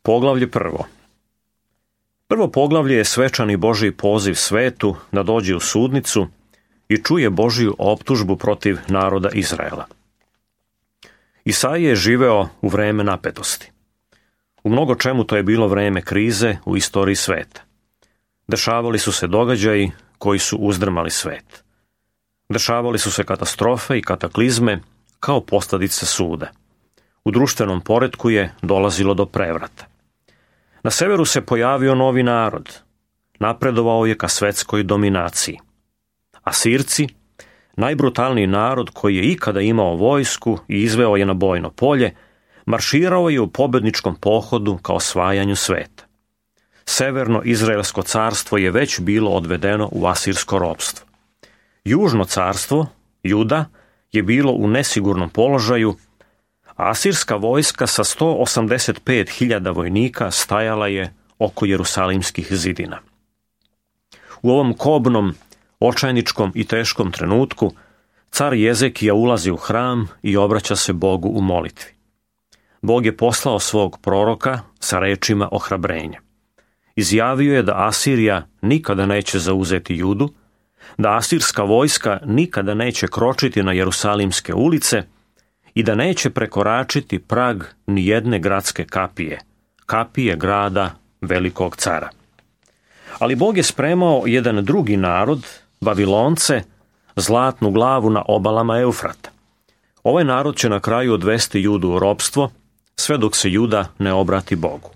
Poglavlje 1. Prvo poglavlje je svečani Božji poziv svetu da dođe u sudnicu i čuje Božju optužbu protiv naroda Izraela. Isaija je živeo u vreme napetosti. U mnogo čemu to je bilo vreme krize u istoriji sveta. Dešavali su se događaji koji su uzdrmali svet. Dešavali su se katastrofe i kataklizme kao posljedice suda. U društvenom poretku je dolazilo do prevrata. Na severu se pojavio novi narod. Napredovao je ka svetskoj dominaciji. Asirci, najbrutalniji narod koji je ikada imao vojsku i izveo je na bojno polje, marširao je u pobedničkom pohodu ka osvajanju sveta. Severno Izraelsko carstvo je već bilo odvedeno u asirsko ropstvo. Južno carstvo, Juda, je bilo u nesigurnom položaju, a asirska vojska sa 185.000 vojnika stajala je oko jerusalimskih zidina. U ovom kobnom, očajničkom i teškom trenutku car Jezekija ulazi u hram i obraća se Bogu u molitvi. Bog je poslao svog proroka sa rečima ohrabrenja. Izjavio je da Asirija nikada neće zauzeti Judu, da asirska vojska nikada neće kročiti na jerusalimske ulice i da neće prekoračiti prag ni jedne gradske kapije grada velikog cara. Ali Bog je spremao jedan drugi narod, Vavilonce, zlatnu glavu na obalama Eufrata. Ovaj narod će na kraju odvesti Judu u ropstvo, sve dok se Juda ne obrati Bogu.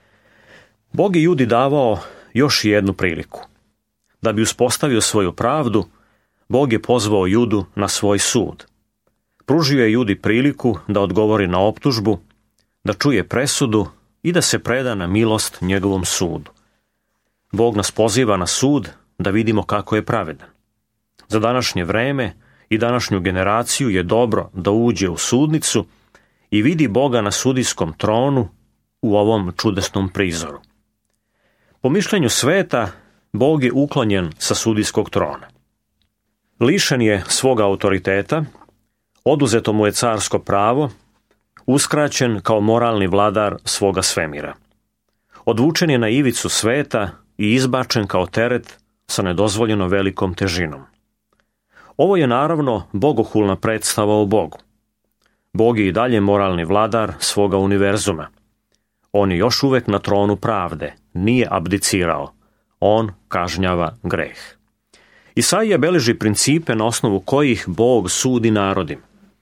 Bog je Judi davao još jednu priliku. Da bi uspostavio svoju pravdu, Bog je pozvao Judu na svoj sud. Pružio je Judi priliku da odgovori na optužbu, da čuje presudu i da se preda na milost njegovom sudu. Bog nas poziva na sud da vidimo kako je pravedan. Za današnje vreme i današnju generaciju je dobro da uđe u sudnicu i vidi Boga na sudijskom tronu u ovom čudesnom prizoru. Po mišljenju sveta, Bog je uklonjen sa sudijskog trona. Lišen je svoga autoriteta, oduzeto mu je carsko pravo, uskraćen kao moralni vladar svoga svemira. Odvučen je na ivicu sveta i izbačen kao teret sa nedozvoljeno velikom težinom. Ovo je naravno bogohulna predstava o Bogu. Bog je i dalje moralni vladar svoga univerzuma. On je još uvek na tronu pravde, nije abdicirao. On kažnjava greh. Isaija beleži principe na osnovu kojih Bog sudi narodima.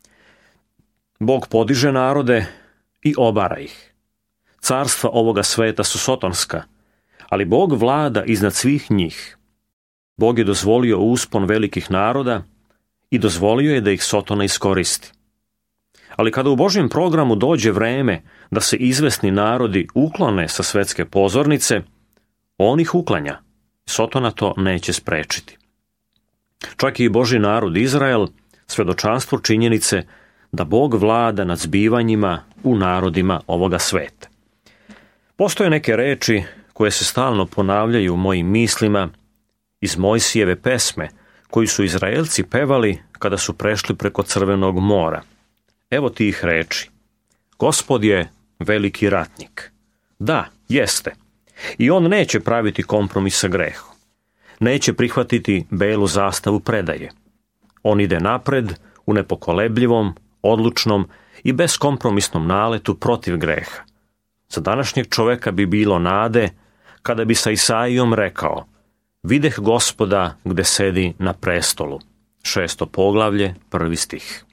Bog podiže narode i obara ih. Carstva ovoga sveta su sotonska, ali Bog vlada iznad svih njih. Bog je dozvolio uspon velikih naroda i dozvolio je da ih Sotona iskoristi. Ali kada u Božjem programu dođe vreme da se izvesni narodi uklone sa svetske pozornice, on ih uklanja. Sotona to neće sprečiti. Čak i Božji narod Izrael svedočanstvo činjenice da Bog vlada nad zbivanjima u narodima ovoga sveta. Postoje neke reči koje se stalno ponavljaju u mojim mislima iz Mojsijeve pesme koju su Izraelci pevali kada su prešli preko Crvenog mora. Evo tih reči. Gospod je veliki ratnik. Da, jeste. I on neće praviti kompromis sa grehom. Neće prihvatiti belu zastavu predaje. On ide napred u nepokolebljivom, odlučnom i beskompromisnom naletu protiv greha. Za današnjeg čoveka bi bilo nade kada bi sa Isaijom rekao: videh Gospoda gde sedi na prestolu. 6. poglavlje, 1. stih.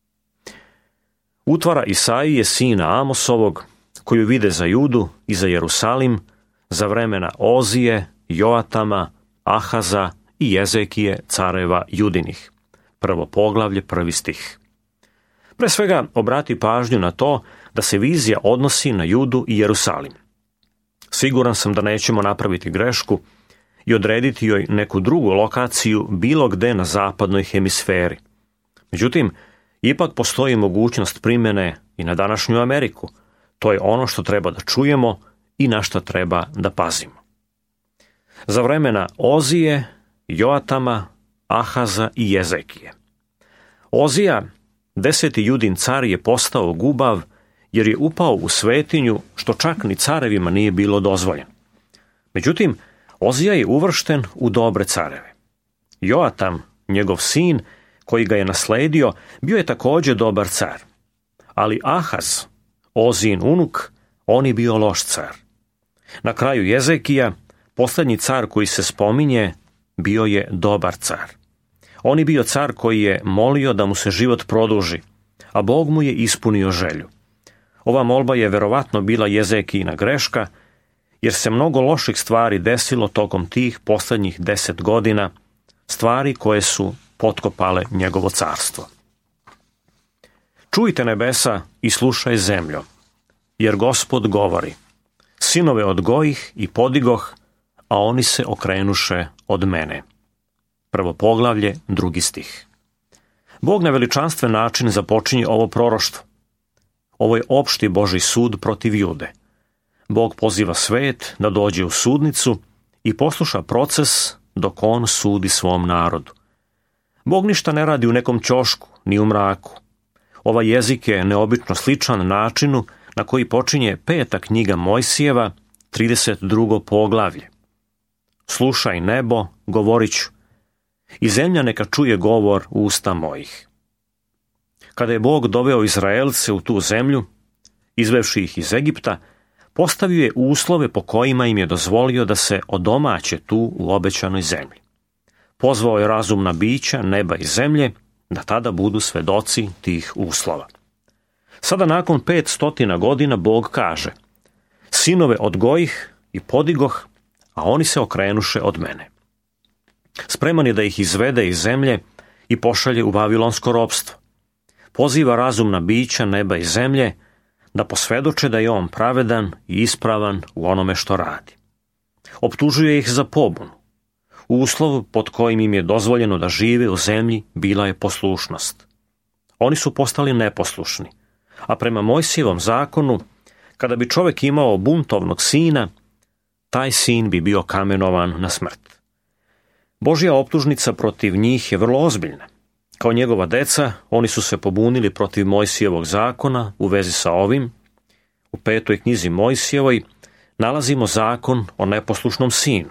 Utvara Isaije sina Amosovog, koju vide za Judu i za Jerusalim, za vremena Ozije, Joatama, Ahaza i Jezekije, careva Judinih. 1. poglavlje, 1. stih. Pre svega obrati pažnju na to da se vizija odnosi na Judu i Jerusalim. Siguran sam da nećemo napraviti grešku i odrediti joj neku drugu lokaciju bilo gde na zapadnoj hemisferi. Međutim, ipak postoji mogućnost primjene i na današnju Ameriku. To je ono što treba da čujemo i na što treba da pazimo. Za vremena Ozije, Joatama, Ahaza i Jezekije. Ozija, 10. Judin car, je postao gubav jer je upao u svetinju, što čak ni carevima nije bilo dozvoljeno. Međutim, Ozija je uvršten u dobre careve. Joatam, njegov sin, koji ga je nasledio, bio je također dobar car. Ali Ahaz, Ozijin unuk, on je bio loš car. Na kraju Jezekija, posljednji car koji se spominje, bio je dobar car. On je bio car koji je molio da mu se život produži, a Bog mu je ispunio želju. Ova molba je verovatno bila Jezekijina greška, jer se mnogo loših stvari desilo tokom tih posljednjih 10 godina, stvari koje su potkopale njegovo carstvo. Čujte nebesa i slušaj zemljo, jer Gospod govori, sinove odgojih i podigoh, a oni se okrenuše od mene. Prvo poglavlje, 2. stih. Bog na veličanstven način započinje ovo proroštvo. Ovo je opšti Božji sud protiv Jude. Bog poziva svet da dođe u sudnicu i posluša proces dok on sudi svom narodu. Bog ništa ne radi u nekom ćošku, ni u mraku. Ovaj jezik je neobično sličan načinu na koji počinje 5. knjiga Mojsijeva, 32. poglavlje. Slušaj nebo, govorit ću, i zemlja neka čuje govor usta mojih. Kada je Bog doveo Izraelce u tu zemlju, izvevši ih iz Egipta, postavio je uslove po kojima im je dozvolio da se odomaće tu u obećanoj zemlji. Pozvao je razumna bića neba i zemlje da tada budu svedoci tih uslova. Sada nakon 500 godina Bog kaže, sinove odgojih i podigoh, a oni se okrenuše od mene. Spreman je da ih izvede iz zemlje i pošalje u vavilonsko ropstvo. Poziva razumna bića neba i zemlje da posvjedoče da je on pravedan i ispravan u onome što radi. Optužuje ih za pobunu. Uslov pod kojim im je dozvoljeno da žive u zemlji bila je poslušnost. Oni su postali neposlušni, a prema Mojsijevom zakonu, kada bi čovjek imao buntovnog sina, taj sin bi bio kamenovan na smrt. Božja optužnica protiv njih je vrlo ozbiljna. Kao njegova deca, oni su se pobunili protiv Mojsijevog zakona u vezi sa ovim. U 5. knjizi Mojsijevoj nalazimo zakon o neposlušnom sinu.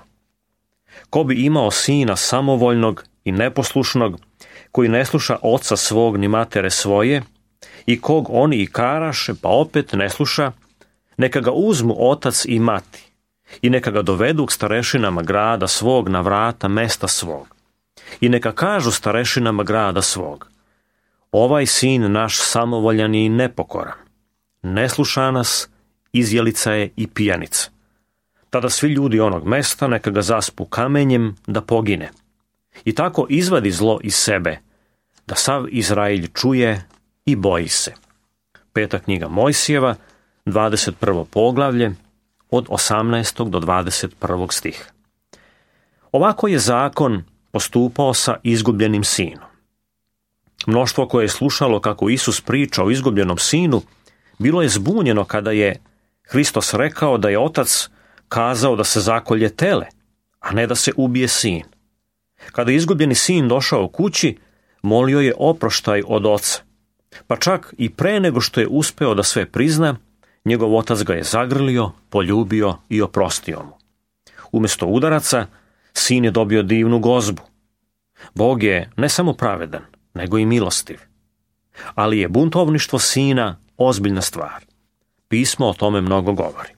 Ko bi imao sina samovoljnog i neposlušnog, koji ne sluša oca svog ni matere svoje, i kog oni i karaše, pa opet ne sluša, neka ga uzmu otac i mati, i neka ga dovedu k starešinama grada svog na vrata mesta svog. I neka kažu starešinama grada svog, ovaj sin naš samovoljan je i nepokoran, ne sluša nas, izjelica je i pijanica. Tada svi ljudi onog mesta neka ga zaspu kamenjem da pogine. I tako izvadi zlo iz sebe, da sav Izrael čuje i boji se. 5. knjiga Mojsijeva, 21. poglavlje, od 18. do 21. stiha. Ovako je zakon postupao sa izgubljenim sinom. Mnoštvo koje je slušalo kako Isus priča o izgubljenom sinu, bilo je zbunjeno kada je Hristos rekao da je otac kazao da se zakolje tele, a ne da se ubije sin. Kada je izgubljeni sin došao kući, molio je oproštaj od oca, pa čak i pre nego što je uspeo da sve prizna, njegov otac ga je zagrlio, poljubio i oprostio mu. Umjesto udaraca, sin je dobio divnu gozbu. Bog je ne samo pravedan, nego i milostiv. Ali je buntovništvo sina ozbiljna stvar. Pismo o tome mnogo govori.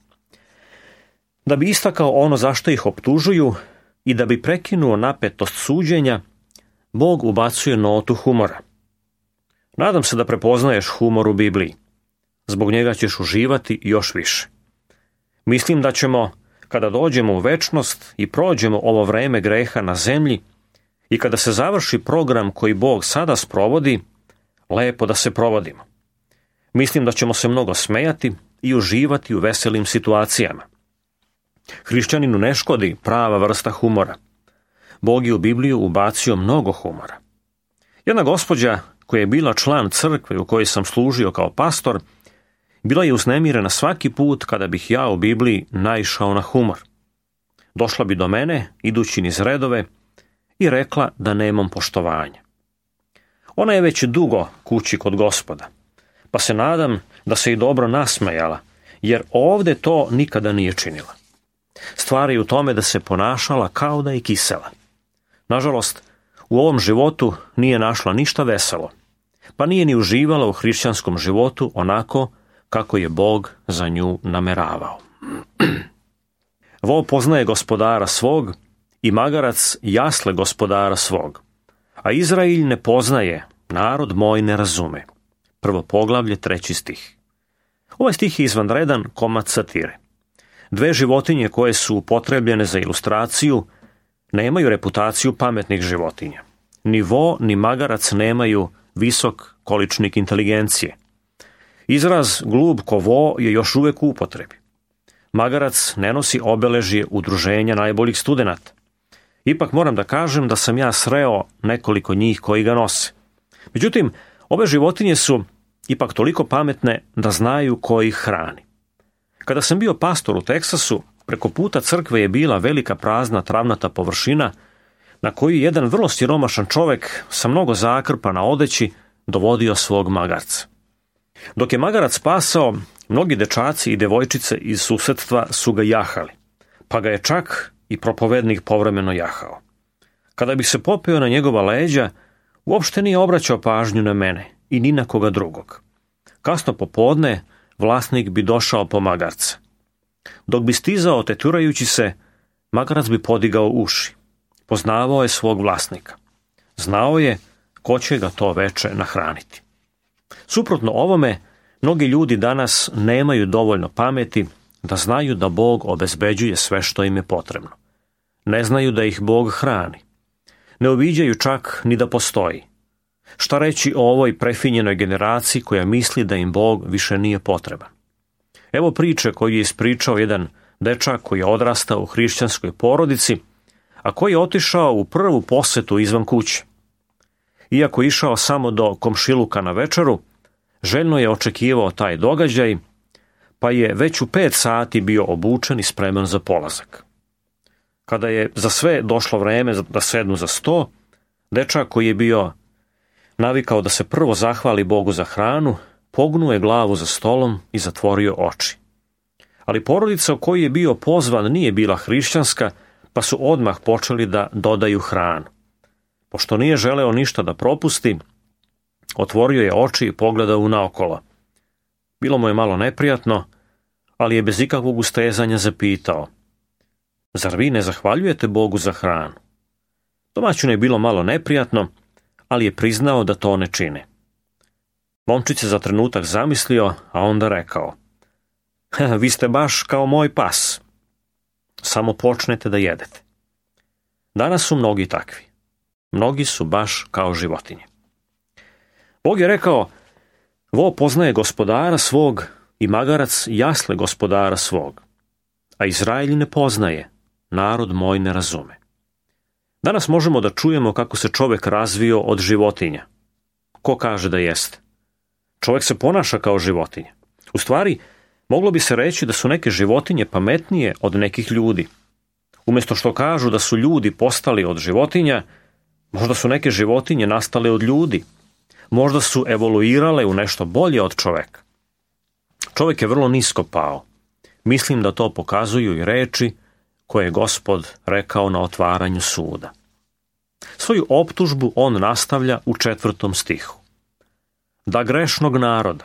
Da bi istakao ono zašto ih optužuju i da bi prekinuo napetost suđenja, Bog ubacuje notu humora. Nadam se da prepoznaješ humor u Bibliji. Zbog njega ćeš uživati još više. Mislim da ćemo, kada dođemo u večnost i prođemo ovo vreme greha na zemlji i kada se završi program koji Bog sada sprovodi, lepo da se provodimo. Mislim da ćemo se mnogo smejati i uživati u veselim situacijama. Hrišćaninu ne škodi prava vrsta humora. Bog je u Bibliju ubacio mnogo humora. Jedna gospođa koja je bila član crkve u kojoj sam služio kao pastor, bila je uznemirena svaki put kada bih ja u Bibliji naišao na humor. Došla bi do mene, idući niz redove, i rekla da nemam poštovanja. Ona je već dugo kući kod Gospoda, pa se nadam da se i dobro nasmejala, jer ovde to nikada nije činila. Stvar je u tome da se ponašala kao da je kisela. Nažalost, u ovom životu nije našla ništa veselo, pa nije ni uživala u hrišćanskom životu onako kako je Bog za nju nameravao. Vo poznaje gospodara svog i magarac jasle gospodara svog, a Izrailj ne poznaje, narod moj ne razume. Prvo poglavlje, 3. stih. Ovaj stih je izvanredan komad satire. Dve životinje koje su upotrebljene za ilustraciju nemaju reputaciju pametnih životinja. Ni vo ni magarac nemaju visok količnik inteligencije. Izraz glup ko vo je još uvek u upotrebi. Magarac ne nosi obeležje udruženja najboljih studenata. Ipak moram da kažem da sam ja sreo nekoliko njih koji ga nose. Međutim, ove životinje su ipak toliko pametne da znaju ko ih hrani. Kada sam bio pastor u Teksasu, preko puta crkve je bila velika prazna travnata površina na koju jedan vrlo siromašan čovek sa mnogo zakrpa na odeći dovodio svog magarca. Dok je magarac pasao, mnogi dečaci i devojčice iz susedstva su ga jahali, pa ga je čak i propovednik povremeno jahao. Kada bih se popeo na njegova leđa, uopšte nije obraćao pažnju na mene i ni na koga drugog. Kasno popodne vlasnik bi došao po magarca. Dok bi stizao teturajući se, magarac bi podigao uši. Poznavao je svog vlasnika. Znao je ko će ga to veče nahraniti. Suprotno ovome, mnogi ljudi danas nemaju dovoljno pameti da znaju da Bog obezbeđuje sve što im je potrebno. Ne znaju da ih Bog hrani. Ne uviđaju čak ni da postoji. Šta reći o ovoj prefinjenoj generaciji koja misli da im Bog više nije potreban? Evo priče koju je ispričao jedan dečak koji je odrastao u hrišćanskoj porodici, a koji je otišao u prvu posetu izvan kuće. Iako je išao samo do komšiluka na večeru, željno je očekivao taj događaj, pa je već u 5 sati bio obučen i spreman za polazak. Kada je za sve došlo vreme da sednu za sto, dečak koji je bio navikao da se prvo zahvali Bogu za hranu, pognuo je glavu za stolom i zatvorio oči. Ali porodica u kojoj je bio pozvan nije bila hrišćanska, pa su odmah počeli da dodaju hranu. Pošto nije želeo ništa da propusti, otvorio je oči i pogledao naokolo. Bilo mu je malo neprijatno, ali je bez ikakvog ustezanja zapitao: zar vi ne zahvaljujete Bogu za hranu? Domaćinu je bilo malo neprijatno, ali je priznao da to ne čine. Momčić se za trenutak zamislio, a onda rekao: vi ste baš kao moj pas. Samo počnete da jedete. Danas su mnogi takvi. Mnogi su baš kao životinje. Bog je rekao: vo poznaje gospodara svog i magarac jasle gospodara svog, a Izrailj ne poznaje, narod moj ne razume. Danas možemo da čujemo kako se čovek razvio od životinja. Ko kaže da jeste? Čovek se ponaša kao životinja. U stvari, moglo bi se reći da su neke životinje pametnije od nekih ljudi. Umjesto što kažu da su ljudi postali od životinja, možda su neke životinje nastale od ljudi. Možda su evoluirale u nešto bolje od čoveka. Čovek je vrlo nisko pao. Mislim da to pokazuju i reči koje je Gospod rekao na otvaranju suda. Svoju optužbu on nastavlja u 4. stihu. Da grešnog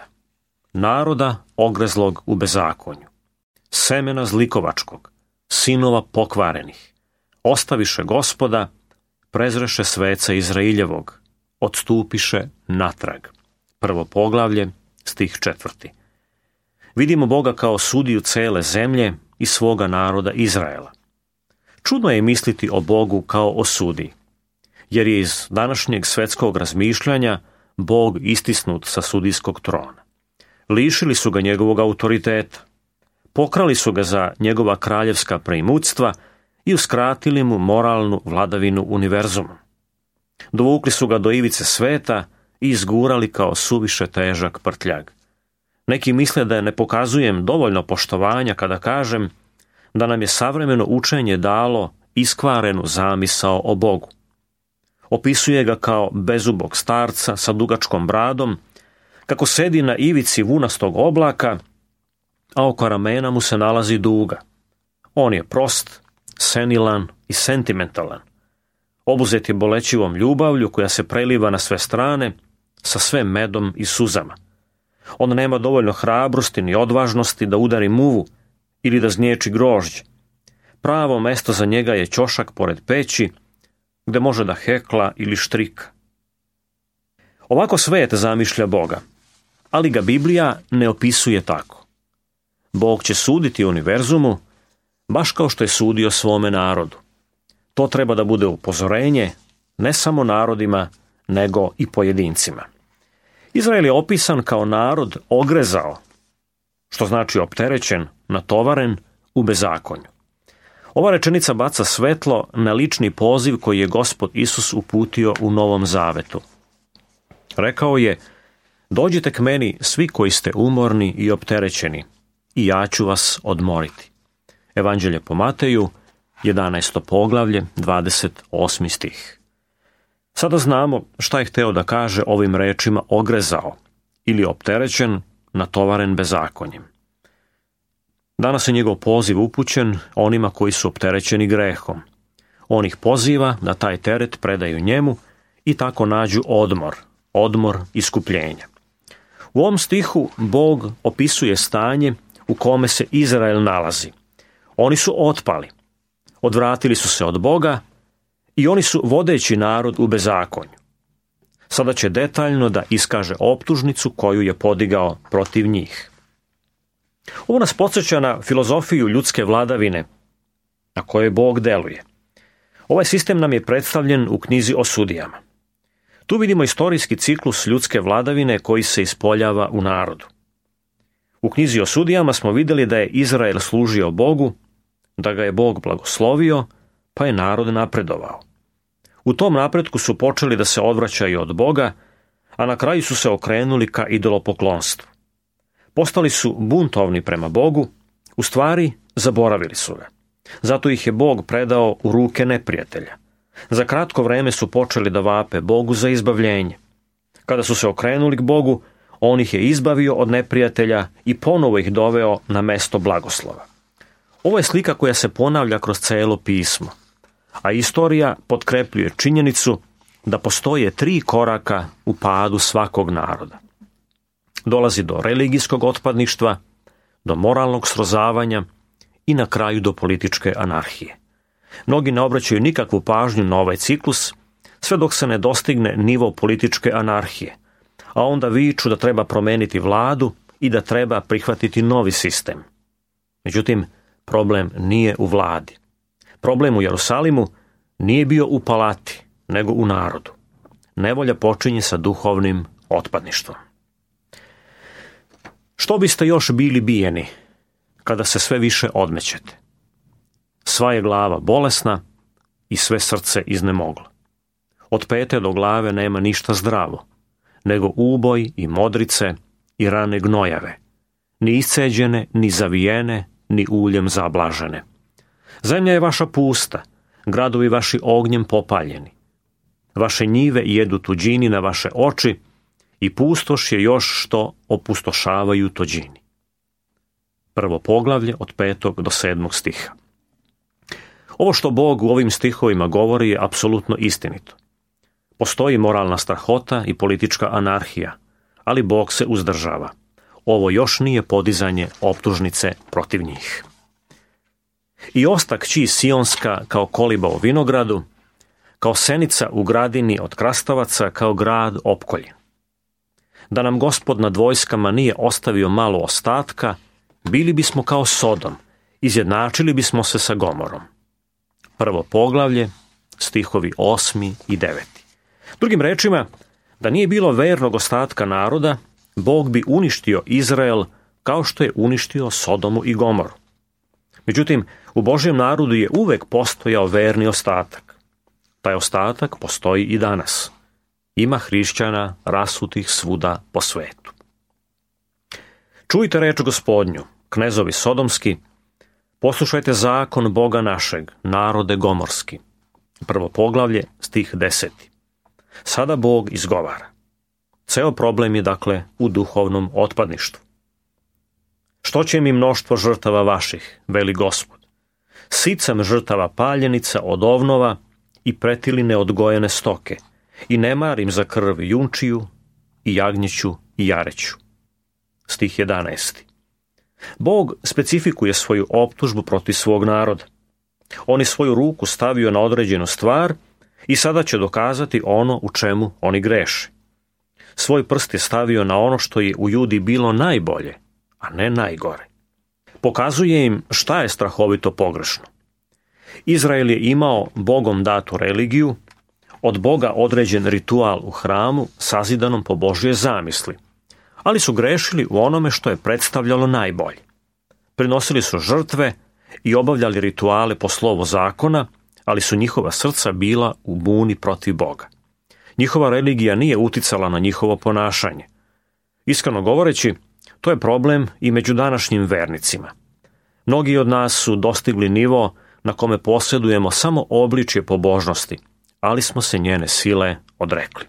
naroda ogrezlog u bezakonju, semena zlikovačkog, sinova pokvarenih, ostaviše Gospoda, prezreše sveca Izraeljevog, odstupiše natrag. Prvo poglavlje, stih 4. Vidimo Boga kao sudiju cele zemlje i svoga naroda Izraela. Čudno je misliti o Bogu kao o sudiji, jer je iz današnjeg svetskog razmišljanja Bog istisnut sa sudijskog trona. Lišili su ga njegovog autoriteta, pokrali su ga za njegova kraljevska preimućstva i uskratili mu moralnu vladavinu univerzuma. Dovukli su ga do ivice sveta i izgurali kao suviše težak prtljag. Neki misle da ne pokazujem dovoljno poštovanja kada kažem da nam je savremeno učenje dalo iskvarenu zamisao o Bogu. Opisuje ga kao bezubog starca sa dugačkom bradom, kako sedi na ivici vunastog oblaka, a oko ramena mu se nalazi duga. On je prost, senilan i sentimentalan. Obuzet je bolećivom ljubavlju koja se preliva na sve strane, sa sve medom i suzama. On nema dovoljno hrabrosti ni odvažnosti da udari muvu ili da znječi grožđe. Pravo mesto za njega je ćošak pored peći, gde može da hekla ili štrika. Ovako svet zamišlja Boga, ali ga Biblija ne opisuje tako. Bog će suditi univerzumu, baš kao što je sudio svome narodu. To treba da bude upozorenje ne samo narodima, nego i pojedincima. Izrael je opisan kao narod ogrezao, što znači opterećen, natovaren u bezakonju. Ova rečenica baca svetlo na lični poziv koji je Gospod Isus uputio u Novom Zavetu. Rekao je: dođite k meni svi koji ste umorni i opterećeni, i ja ću vas odmoriti. Evanđelje po Mateju, 11. poglavlje, 28. stih. Sada znamo šta je hteo da kaže ovim rečima ogrezao ili opterećen, natovaren bezakonjem. Danas je njegov poziv upućen onima koji su opterećeni grehom. On ih poziva da taj teret predaju njemu i tako nađu odmor iskupljenja. U ovom stihu Bog opisuje stanje u kome se Izrael nalazi. Oni su otpali, odvratili su se od Boga i oni su vodeći narod u bezakonju. Sada će detaljno da iskaže optužnicu koju je podigao protiv njih. Ovo nas podsjeća na filozofiju ljudske vladavine na kojoj Bog deluje. Ovaj sistem nam je predstavljen u knjizi o sudijama. Tu vidimo istorijski ciklus ljudske vladavine koji se ispoljava u narodu. U knjizi o sudijama smo vidjeli da je Izrael služio Bogu, da ga je Bog blagoslovio, pa je narod napredovao. U tom napretku su počeli da se odvraćaju od Boga, a na kraju su se okrenuli ka idolopoklonstvu. Postali su buntovni prema Bogu, u stvari zaboravili su ga. Zato ih je Bog predao u ruke neprijatelja. Za kratko vreme su počeli da vape Bogu za izbavljenje. Kada su se okrenuli k Bogu, on ih je izbavio od neprijatelja i ponovo ih doveo na mesto blagoslova. Ovo je slika koja se ponavlja kroz celo pismo, a istorija potkrepljuje činjenicu da postoje 3 koraka u padu svakog naroda. Dolazi do religijskog otpadništva, do moralnog srozavanja i na kraju do političke anarhije. Mnogi ne obraćaju nikakvu pažnju na ovaj ciklus, sve dok se ne dostigne nivo političke anarhije, a onda viču da treba promeniti vladu i da treba prihvatiti novi sistem. Međutim, problem nije u vladi. Problem u Jerusalimu nije bio u palati, nego u narodu. Nevolja počinje sa duhovnim otpadništvom. Što biste još bili bijeni kada se sve više odmećete? Sva je glava bolesna i sve srce iznemoglo. Od pete do glave nema ništa zdravo, nego uboj i modrice i rane gnojave, ni isceđene, ni zavijene, ni uljem zablažene. Zemlja je vaša pusta, gradovi vaši ognjem popaljeni. Vaše njive jedu tuđini na vaše oči i pustoš je još što opustošavaju tuđini. Prvo poglavlje od 5. do 7. stiha. Ovo što Bog u ovim stihovima govori je apsolutno istinito. Postoji moralna strahota i politička anarhija, ali Bog se uzdržava. Ovo još nije podizanje optužnice protiv njih. I osta kći Sionska kao koliba u vinogradu, kao senica u gradini od krastavaca, kao grad opkoljen. Da nam Gospod nad vojskama nije ostavio malo ostatka, bili bismo kao Sodom, izjednačili bismo se sa Gomorom. Prvo poglavlje, stihovi 8. i 9. Drugim rečima, da nije bilo vernog ostatka naroda, Bog bi uništio Izrael kao što je uništio Sodomu i Gomoru. Međutim, u Božjem narodu je uvek postojao verni ostatak. Taj ostatak postoji i danas. Ima hrišćana rasutih svuda po svetu. Čujte reč Gospodnju, knezovi sodomski, poslušajte zakon Boga našeg, narode gomorski. Prvo poglavlje, stih 10. Sada Bog izgovara. Ceo problem je dakle u duhovnom otpadništvu. Što će mi mnoštvo žrtava vaših, veli Gospod? Sit sam žrtava paljenica od ovnova i pretili neodgojene stoke, i ne marim za krv junčiju i jagnjeću i jareću. Stih 11. Bog specifikuje svoju optužbu protiv svog naroda. On je svoju ruku stavio na određenu stvar i sada će dokazati ono u čemu oni greše. Svoj prst je stavio na ono što je u Judi bilo najbolje, a ne najgore. Pokazuje im šta je strahovito pogrešno. Izrael je imao Bogom datu religiju, od Boga određen ritual u hramu sazidanom po Božje zamisli, ali su grešili u onome što je predstavljalo najbolje. Prinosili su žrtve i obavljali rituale po slovu zakona, ali su njihova srca bila u buni protiv Boga. Njihova religija nije uticala na njihovo ponašanje. Iskreno govoreći, to je problem i među današnjim vernicima. Mnogi od nas su dostigli nivo na kome posjedujemo samo obličje pobožnosti, ali smo se njene sile odrekli.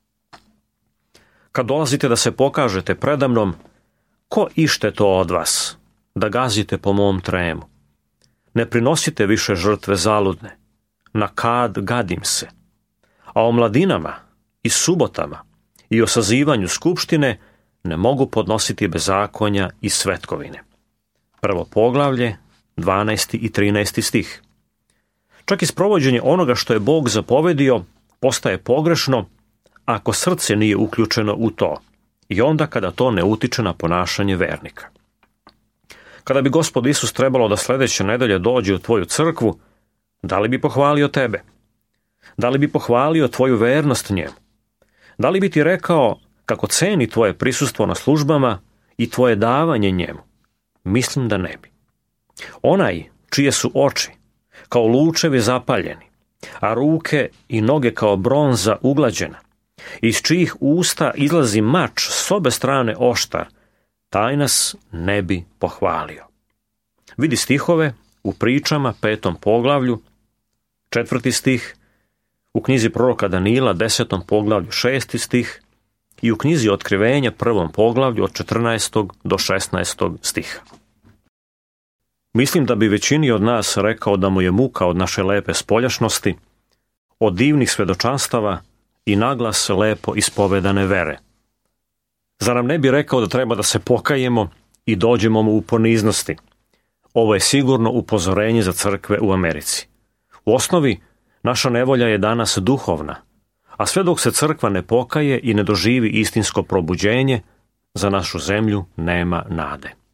Kad dolazite da se pokažete predamnom, ko ište to od vas, da gazite po mom tremu? Ne prinosite više žrtve zaludne, na kad gadim se. A o mladinama i subotama i o sazivanju skupštine ne mogu podnositi bezakonja i svetkovine. Prvo poglavlje, 12. i 13. stih. Čak i sprovođenje onoga što je Bog zapovedio postaje pogrešno ako srce nije uključeno u to i onda kada to ne utiče na ponašanje vernika. Kada bi Gospod Isus trebalo da sljedeće nedelje dođe u tvoju crkvu, da li bi pohvalio tebe? Da li bi pohvalio tvoju vernost njemu? Da li bi ti rekao kako ceni tvoje prisustvo na službama i tvoje davanje njemu? Mislim da ne bi. Onaj čije su oči kao lučevi zapaljeni, a ruke i noge kao bronza uglađena, iz čijih usta izlazi mač s obe strane oštar, taj nas ne bi pohvalio. Vidi stihove u pričama 5. poglavlju, 4. stih, u knjizi proroka Danila 10. poglavlju 6. stih i u knjizi Otkrivenja 1. poglavlju od 14. do 16. stiha. Mislim da bi većini od nas rekao da mu je muka od naše lepe spoljašnosti, od divnih svedočanstava i naglas lepo ispovedane vere. Zar nam ne bi rekao da treba da se pokajemo i dođemo mu u poniznosti? Ovo je sigurno upozorenje za crkve u Americi. U osnovi, naša nevolja je danas duhovna, a sve dok se crkva ne pokaje i ne doživi istinsko probuđenje, za našu zemlju nema nade.